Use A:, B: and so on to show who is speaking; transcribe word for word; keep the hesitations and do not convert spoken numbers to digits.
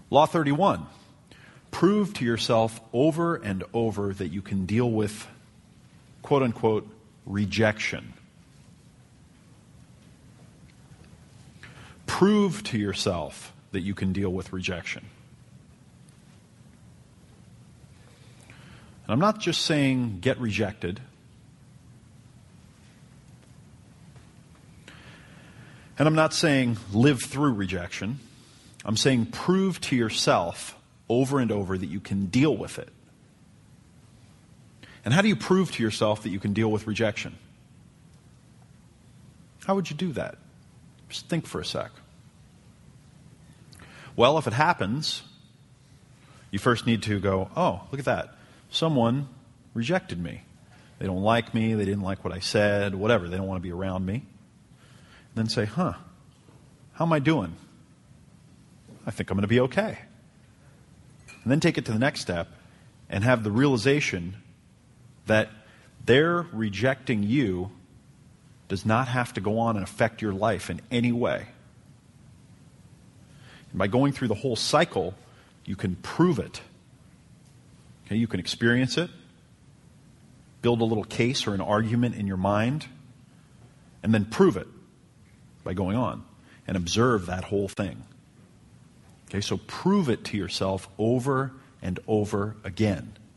A: Law thirty-one. Prove to yourself over and over that you can deal with, quote unquote, rejection. Prove to yourself that you can deal with rejection. And I'm not just saying get rejected. And I'm not saying live through rejection. I'm saying prove to yourself over and over that you can deal with it. And how do you prove to yourself that you can deal with rejection? How would you do that? Just think for a sec. Well, if it happens, you first need to go, oh, look at that. Someone rejected me. They don't like me. They didn't like what I said, whatever. They don't want to be around me. Then say, huh, how am I doing? I think I'm going to be okay. And then take it to the next step and have the realization that their rejecting you does not have to go on and affect your life in any way. And by going through the whole cycle, you can prove it. Okay, you can experience it, build a little case or an argument in your mind, and then prove it by going on and observe that whole thing. Okay, so prove it to yourself over and over again.